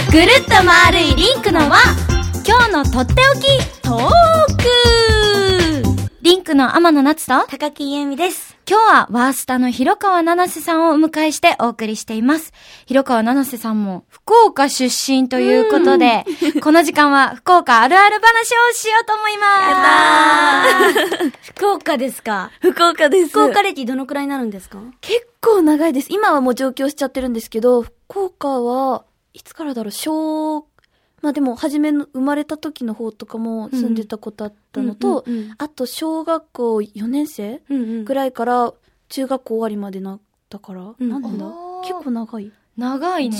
ぐるっと丸いリンクの輪、今日のとっておきトーク。リンクの天野夏と高木優美です。 今日はワースタの広川七瀬さんをお迎えしてお送りしています。広川七瀬さんも福岡出身ということで、この時間は福岡あるある話をしようと思います。 福岡ですか？ 福岡です。 福岡歴どのくらいになるんですか？ 結構長いです。今はもう上京しちゃってるんですけど、福岡はいつからだろう、まあでも初めの生まれた時の方とかも住んでたことあったのと、あと小学校4年生ぐらいから中学校終わりまでなったから、なんだ結構長い。 長いね。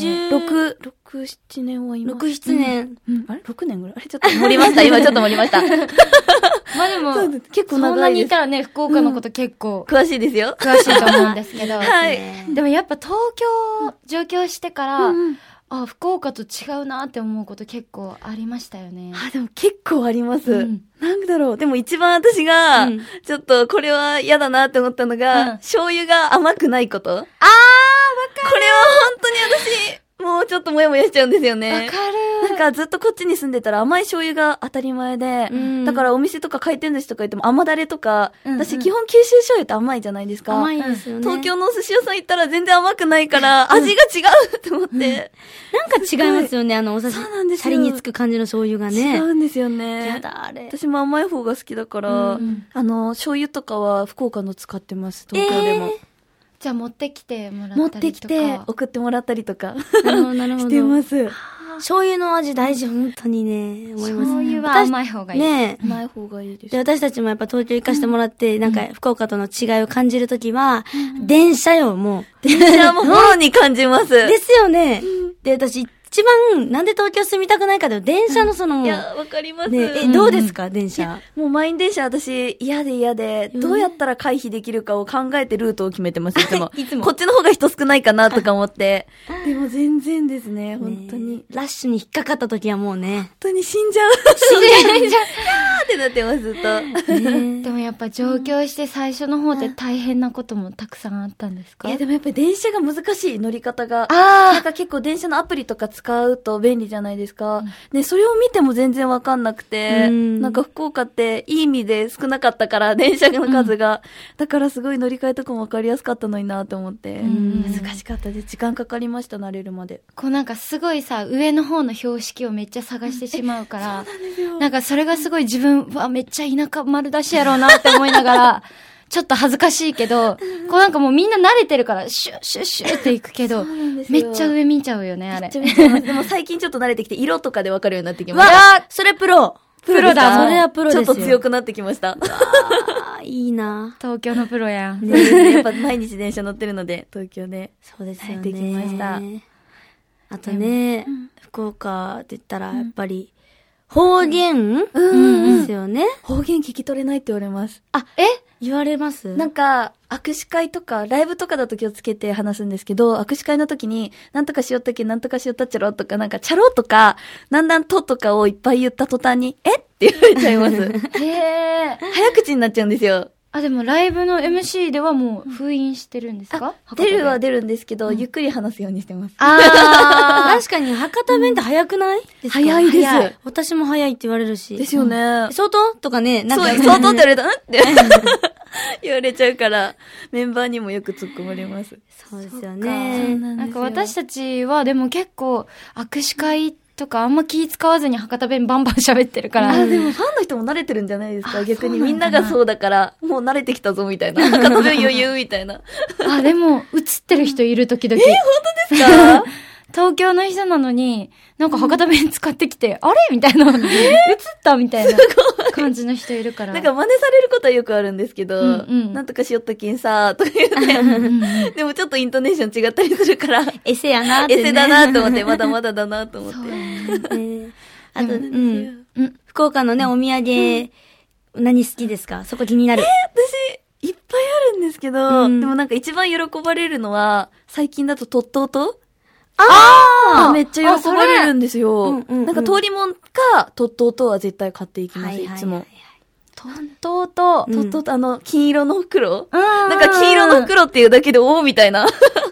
6、7年はいます。 6、7年。 あれ ?6 年ぐらいあれちょっと盛りました。今ちょっと盛りました。 まあでも、 結構長いです。 そんなにいたらね、福岡のこと結構、 詳しいですよ。 詳しいと思うんですけど。 はい。 でもやっぱ東京上京してから、福岡と違うなって思うこと結構ありましたよね。 でも結構あります。なんだろう。でも一番私が、ちょっとこれは嫌だなって思ったのが、醤油が甘くないこと。わかる。これは本当に私、もうちょっともやもやしちゃうんですよね。 わかる。 なんかずっとこっちに住んでたら甘い醤油が当たり前で、だからお店とか回転寿司とか行っても甘だれとか、私基本九州醤油って甘いじゃないですか。 甘いですよね。 東京のお寿司屋さん行ったら全然甘くないから、味が違うと思って。 なんか違いますよね、お刺身。 そうなんですよ。 シャリにつく感じの醤油がね。 違うんですよね。 やだ、あれ。 私も甘い方が好きだから、醤油とかは福岡の使ってます、東京でも。 じゃあ持ってきてもらったりとか。 持ってきて送ってもらったりとか。 なるほど、なるほど。 してます。 醤油の味大事、本当にね、思います。 醤油は甘い方がいい。 ね甘い方がいいです。 で、私たちもやっぱ東京行かしてもらって、なんか福岡との違いを感じるときは、電車よ、もう。 電車ももろに感じます。 ですよね。で、私、一番、なんで東京住みたくないかで、電車のいや、わかります。 ね、どうですか、電車。 もう満員電車私、嫌で、どうやったら回避できるかを考えてルートを決めてます、いつも。いつも。こっちの方が人少ないかなとか思って。でも全然ですね、本当に。 ラッシュに引っかかった時はもうね。 本当に死んじゃう。死んじゃう。ってなってます、ずっと。 でもやっぱ上京して最初の方で大変なこともたくさんあったんですか？ いや、でもやっぱり電車が難しい、乗り方が。なんか結構電車のアプリとか使うと便利じゃないですか。で、それを見ても全然わかんなくて、なんか福岡っていい意味で少なかったから、電車の数が。だからすごい乗り換えとかもわかりやすかったのになと思って。難しかったです。時間かかりました、慣れるまで。 こうなんかすごいさ、上の方の標識をめっちゃ探してしまうから、なんかそれがすごい自分はめっちゃ田舎丸出しやろうなって思いながら、ちょっと恥ずかしいけど、こうなんかもうみんな慣れてるから、シュッシュッシュッっていくけど、めっちゃ上見ちゃうよね、あれ。 めっちゃ見ちゃいます。でも最近ちょっと慣れてきて、色とかでわかるようになってきました。 わあ、それプロだ。 それはプロですよ。 ちょっと強くなってきました。 いいな。 東京のプロやん。 やっぱ毎日電車乗ってるので、東京で。 そうですよね。 できました。 あとね、福岡って言ったらやっぱり、方言ですよね。 方言聞き取れないって言われます。 言われます？ なんか、握手会とか、ライブとかだと気をつけて話すんですけど、握手会の時に、なんとかしよったっけ、なんとかしよったっちゃろとか、なんか、チャロとか、なんだんととかをいっぱい言った途端に、えって言われちゃいます。 へー。 早口になっちゃうんですよ。 でもライブの MC ではもう封印してるんですか？ 出るは出るんですけど、ゆっくり話すようにしてます。 確かに博多弁って早くないですか？ 早いです。 私も早いって言われるし。 ですよね。 相当とかね、なんか。 相当って言われたんって言われちゃうから、メンバーにもよく突っ込まれます。 そうですよね。 なんか私たちはでも結構握手会とかあんま気使わずに博多弁バンバン喋ってるから。 でもファンの人も慣れてるんじゃないですか。逆にみんながそうだから、もう慣れてきたぞみたいな。博多弁余裕みたいな。 でも映ってる人いる時々。 本当ですか？ 東京の人なのに、なんか博多弁使ってきて、あれみたいな。映ったみたいな感じの人いるから。 なんか真似されることはよくあるんですけど、なんとかしよったけんさとか言って、でもちょっとイントネーション違ったりするから、 エセやなって、ね。 エセだなと思って、まだまだだなと思って。 あと、福岡のね、お土産、何好きですか？そこ気になる。 私、いっぱいあるんですけど、でもなんか一番喜ばれるのは、最近だとトットートめっちゃ喜ばれるんですよ。なんか通りもんか、トットートは絶対買っていきます、いつも。 トットート。 トットート、金色の袋なんか黄色の袋っていうだけで、おーみたいな。ハ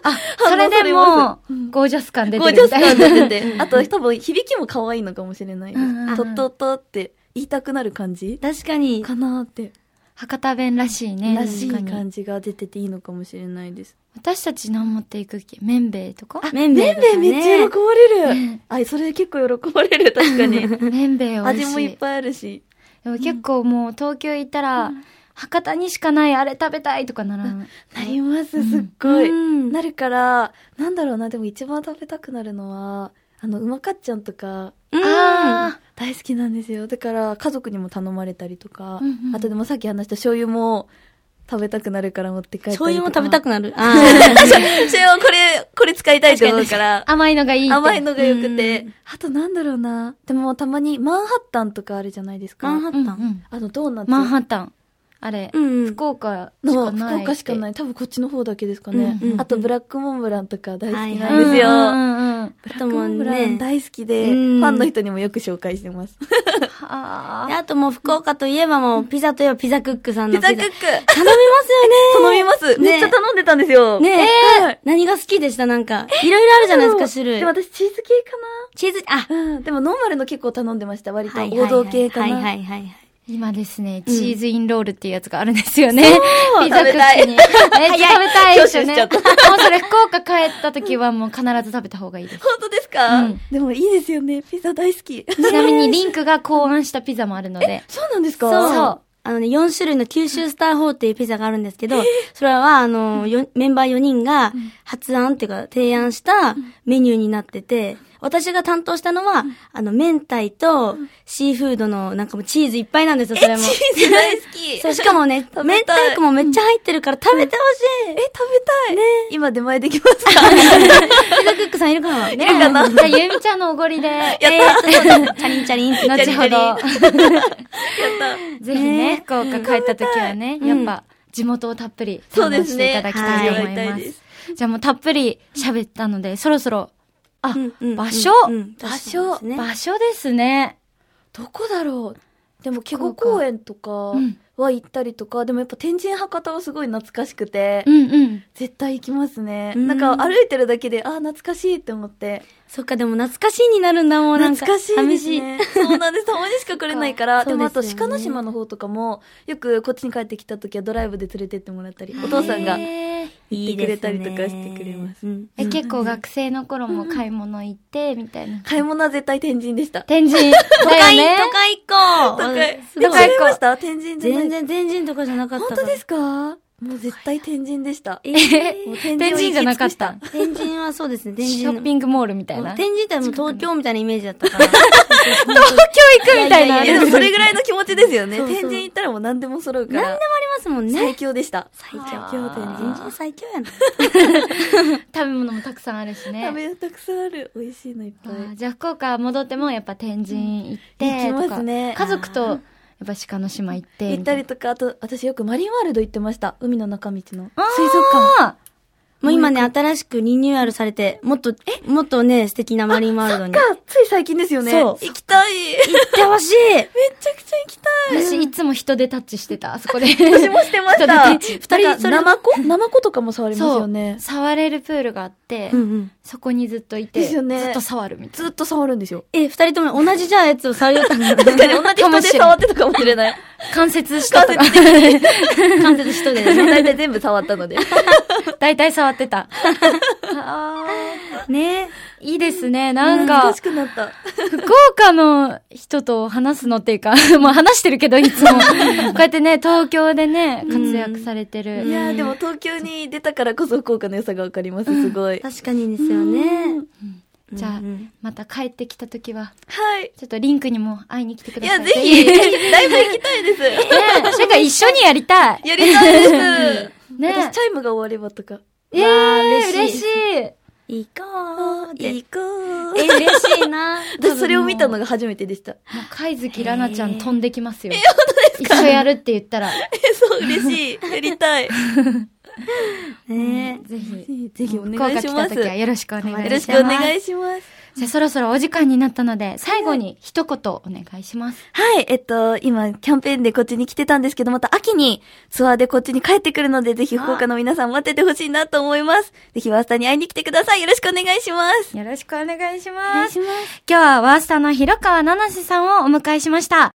それでも、ゴージャス感出てるみたいな。 ゴージャス感出てて。あと多分響きも可愛いのかもしれないです。とっとっとって言いたくなる感じ確かに。 かなって。 博多弁らしいね。 らしい感じが出てていいのかもしれないです。 私たち何持っていくっけ？麺べいとか？ 麺べいめっちゃ喜ばれる。あ、それ結構喜ばれる、確かに。 麺べい美味しい。 味もいっぱいあるし。 でも結構もう東京行ったら、博多にしかないあれ食べたいとかなります、すっごい。なるから、なんだろうな、でも一番食べたくなるのは、うまかっちゃんとか、大好きなんですよ。だから家族にも頼まれたりとか、あとでもさっき話した醤油も食べたくなるから持って帰ったりとか。 醤油も食べたくなる。 醤油もこれ使いたいと思うから。 甘いのがいい。 甘いのが良くて。あとなんだろうな。でもたまにマンハッタンとかあるじゃないですか。 マンハッタンドーナツ。 マンハッタン。あれ、福岡しかない。 福岡しかない。多分こっちの方だけですかね。あとブラックモンブランとか大好きなんですよ。ブラックモンブラン大好きで、ファンの人にもよく紹介してます。 あともう福岡といえばもうピザといえばピザクックさんのピザクック頼みますよね。 頼みます。めっちゃ頼んでたんですよ。 ねえ。何が好きでした？なんか、いろいろあるじゃないですか、種類。 でも私チーズ系かな。 チーズ、 でもノーマルの結構頼んでました。割と王道系かな。 今ですね、チーズインロールっていうやつがあるんですよね。ピザクックに。めっちゃ食べたいですよね。もうそれ福岡帰った時はもう必ず食べた方がいいです。 本当ですか？でもいいですよね。ピザ大好き。 ちなみにリンクが考案したピザもあるので。 そうなんですか？ そう。4種類の九州スター4っていうピザがあるんですけど、それはメンバー4人が発案っていうか提案したメニューになってて、私が担当したのは、明太とシーフードのなんかもチーズいっぱいなんですよ、それも。 チーズ大好き。 そう、しかもね、明太子もめっちゃ入ってるから食べてほしい。 食べたい。ね。今出前できますか？ ピザクックさんいるかな？ いるかな？じゃあ、ゆみちゃんのおごりで。 チャリンチャリンって。 後ほど。やった。ぜひね、福岡帰った時はね、やっぱ地元をたっぷり堪能していただきたいと思います。じゃあもうたっぷり喋ったので、そろそろ、場所ですね。 どこだろう。でも、ケゴ公園とかは行ったりとか、でもやっぱ天神博多はすごい懐かしくて、絶対行きますね。なんか歩いてるだけで、懐かしいって思って。 そっか、でも懐かしいになるんだもん、なんか。 懐かしいですね。そうなんです。たまにしか来れないから。でもあと、鹿の島の方とかも、よくこっちに帰ってきた時はドライブで連れてってもらったり、お父さんが行ってくれたりとかしてくれます。 結構学生の頃も買い物行って、みたいな。 買い物は絶対天神でした。 天神。 都会行こう。 でも行きました？天神じゃない。 全然天神とかじゃなかった。 本当ですか？もう絶対天神でした。 もう天神じゃなかった。 天神はそうですね、天神。 ショッピングモールみたいな。 天神ってもう東京みたいなイメージだったから。 東京行くみたいな。 でもそれぐらいの気持ちですよね。天神行ったらもう何でも揃うから。 何でもありますもんね。 最強でした。 最強天神最強やな。 食べ物もたくさんあるしね。 たくさんある。美味しいのいっぱい。 じゃあ福岡戻ってもやっぱ天神行って。 行きますね。 家族と、やっぱ鹿の島行って。 行ったりとか、あと、私よくマリンワールド行ってました。海の中道の。水族館。 もう今ね、新しくリニューアルされて、もっとね、素敵なマリンワールドに。 そっか、つい最近ですよね。そう。行きたい。 行ってほしい。 めちゃくちゃ行きたい。 私いつも人でタッチしてた、あそこで。 私もしてました。 二人、 ナマコとかも触りますよね。 触れるプールがあって、そこにずっといて、ずっと触るみたいな。 ずっと触るんですよ。 二人とも同じじゃあやつを触りよったんだ。 確かに同じ人で触ってたかもしれない。 関節したとか。 関節人でね。 大体全部触ったので。 大体触ってた。ね、いいですね。なんか、 難しくなった。 福岡の人と話すのっていうか、もう話してるけど、いつも。こうやってね、東京でね、活躍されてる。 いやでも東京に出たからこそ福岡の良さがわかります、すごい。 確かにですよね。 じゃあ、また帰ってきた時は、 はい。 ちょっとリンクにも会いに来てください。 いや、ぜひ、ライブ行きたいです。ねそれから一緒にやりたい。 やりたいです。 ね私、チャイムが終わればとか。 嬉しい。 行こう。 行こう。 嬉しいな。 私それを見たのが初めてでした。 もう、貝月ラナちゃん飛んできますよ。 本当ですか？ 一緒やるって言ったら。 そう、嬉しい。やりたい。 ねぜひ、 ぜひお願いします。 福岡来た時はよろしくお願いします。 よろしくお願いします。 じゃあそろそろお時間になったので、最後に一言お願いします。 はい、今、キャンペーンでこっちに来てたんですけど、また秋にツアーでこっちに帰ってくるので、ぜひ福岡の皆さん待っててほしいなと思います。ぜひワースターに会いに来てください。よろしくお願いします。 よろしくお願いします。 お願いします。 今日はワースターの広川七瀬さんをお迎えしました。